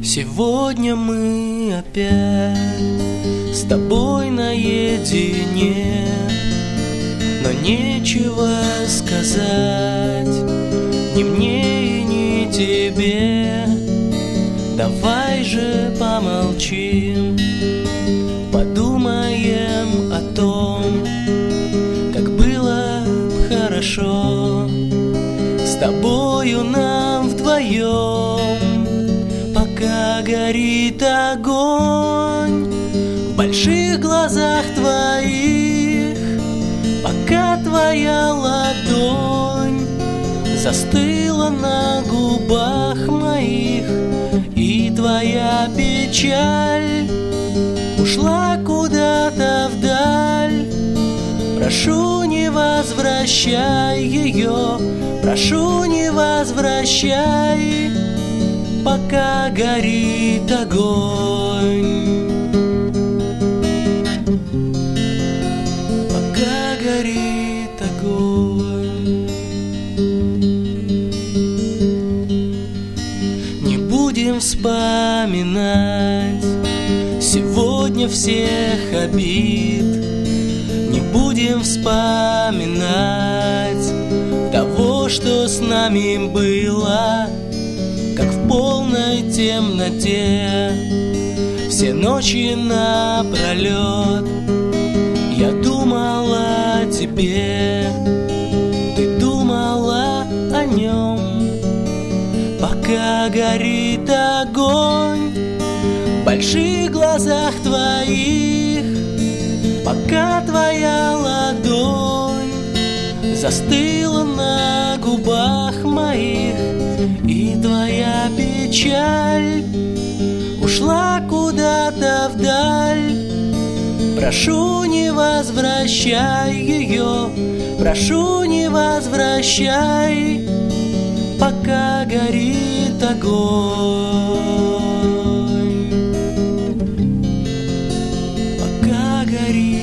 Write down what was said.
Сегодня мы опять с тобой наедине, но нечего сказать ни мне и ни тебе. Давай же помолчим, подумаем о том, как было б хорошо с тобою нам вдвоем. Пока горит огонь в больших глазах твоих, пока твоя ладонь застыла на губах моих, и твоя печаль ушла куда-то вдаль. Прошу, не возвращай ее, прошу, не возвращай, пока горит огонь. Пока горит огонь. Не будем вспоминать сегодня всех обид, не будем вспоминать того, что с нами было, как в полной темноте. Все ночи напролет я думала о тебе, ты думала о нем. Пока горит огонь в больших глазах твоих, пока твоя ладонь застыла на губах моих, и твоя печаль ушла куда-то вдаль. Прошу, не возвращай ее, прошу, не возвращай, пока горит огонь. Пока горит